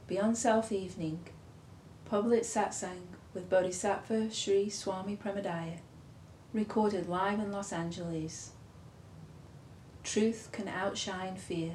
Beyond Self Evening, Public Satsang with Bodhisattva Sri Swami Premadaya, recorded live in Los Angeles. Truth can outshine fear.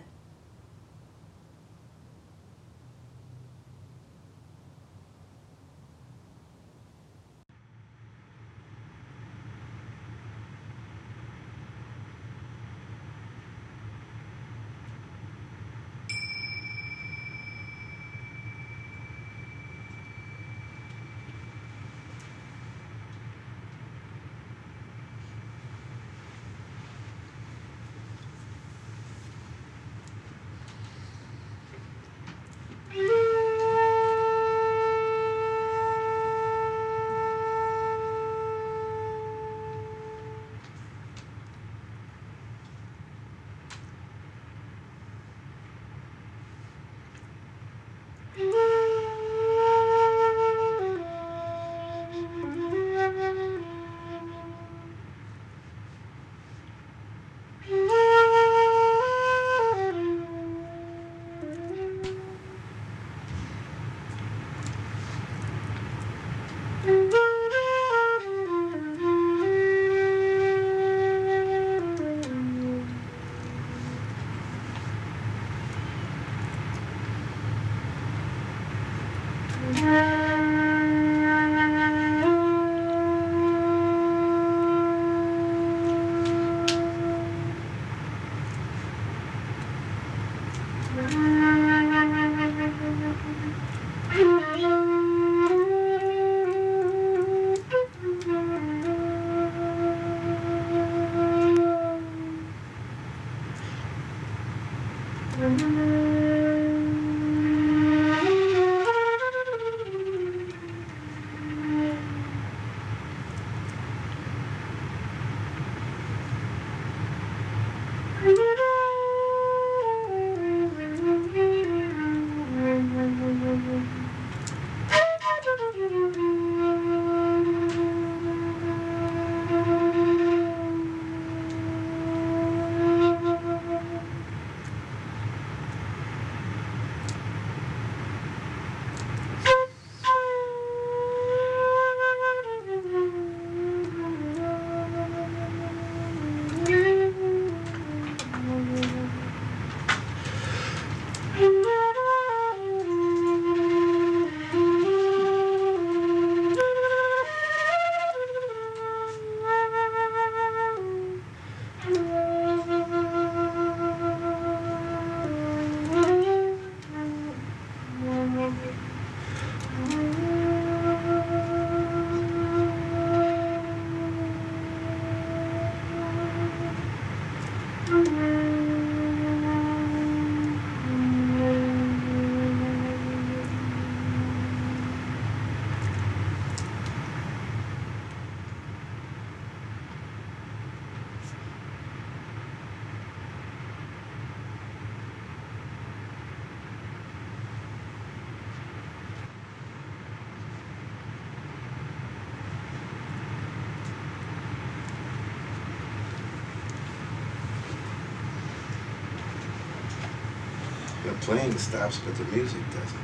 The playing stops, but the music doesn't.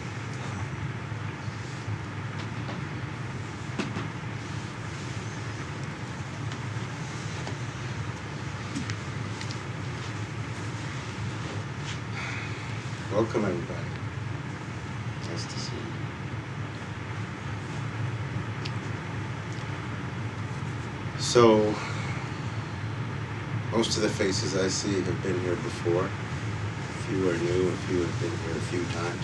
Welcome, everybody. Nice to see you. So, most of the faces I see have been here before. A few are new, a few have been here a few times.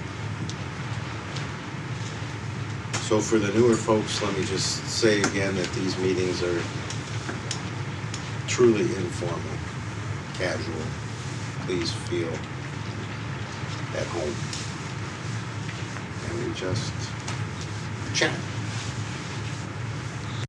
So for the newer folks, let me just say again that these meetings are truly informal, casual. Please feel at home. And we just chat.